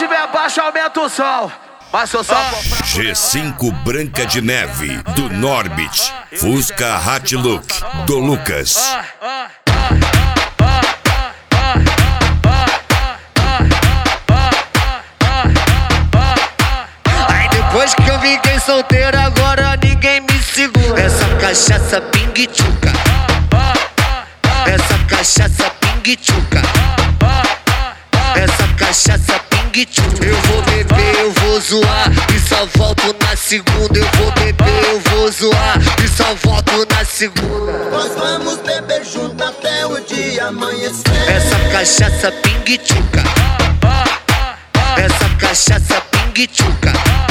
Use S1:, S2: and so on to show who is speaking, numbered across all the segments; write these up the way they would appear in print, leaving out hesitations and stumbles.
S1: tiver baixo, aumenta o som. Passa o som.
S2: G5 Branca de Neve, do Norbit. Fusca Hatlook, do Lucas.
S3: Aí depois que eu fiquei solteiro, agora ninguém me segura. Essa cachaça pingue-tchuca. Essa cachaça pingue-tchuca. Essa cachaça pingue-tchuca. Eu vou beber, eu vou zoar e só volto na segunda. Eu vou beber, eu vou zoar e só volto na segunda.
S4: Nós vamos beber junto até o dia amanhecer.
S3: Essa cachaça pingue-tchuca. Essa cachaça pingue-tchuca.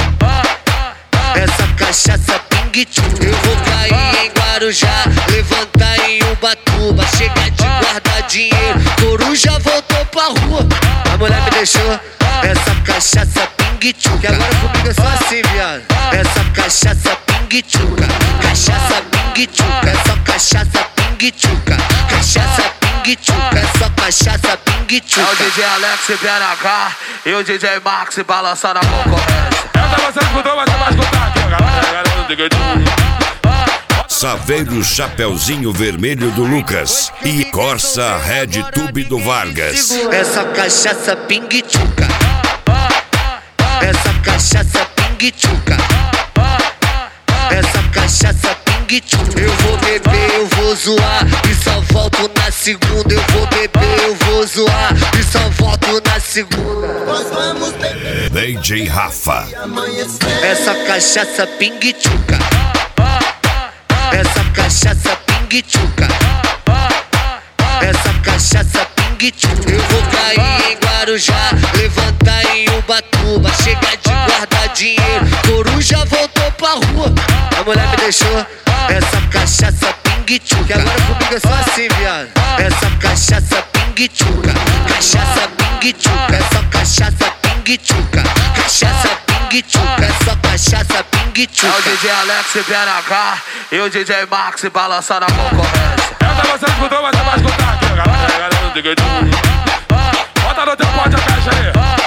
S3: Essa cachaça pingue-tchuca. Eu vou cair em Guarujá, levantar em Ubatuba, chegar de guardar dinheiro, coruja voltou pra rua. A mulher me deixou. Essa cachaça pingue-tchuca. Agora comigo é só assim, viado. Essa cachaça pingue-tchuca. Cachaça pingue-tchuca. Essa cachaça pingue-tchuca. Cachaça pingue-tchuca. Essa cachaça pingue-tchuca.
S1: É o DJ Alex e BNH e o DJ Max balançando a concorrência.
S5: Você escutou, mas você vai escutar aqui, galera.
S2: Saveiro Chapeuzinho Vermelho do Lucas e Corsa Red Tube do Vargas.
S3: Essa cachaça pingue-tchuca. Essa cachaça pingue-tchuca. Essa cachaça pingue-tchuca. Eu vou beber, eu vou zoar e só volto na segunda. Eu vou beber, eu vou zoar e só volto na segunda.
S4: Nós vamos beber
S2: DJ Rafa.
S4: amanhecer.
S3: Essa cachaça pingue-tchuca. Essa cachaça pingue-tchuca. Essa cachaça pingue-tchuca. Eu vou cair em Guarujá, levantar em Ubatuba, chegar de guardar dinheiro, coruja voltou pra rua. A mulher me deixou. Essa cachaça pingue-tchuca. Agora comigo é só assim, viado. Essa cachaça pingue-tchuca. Cachaça pingue-tchuca. Essa cachaça pingue-tchuca. Cachaça pingue-tchuca. Essa cachaça pingue-tchuca.
S1: É o DJ Alex e BNH e o DJ Max balançando a concorrência.
S5: Você escutou, mas você vai escutar aqui, galera. Bota no teu pote a caixa aí.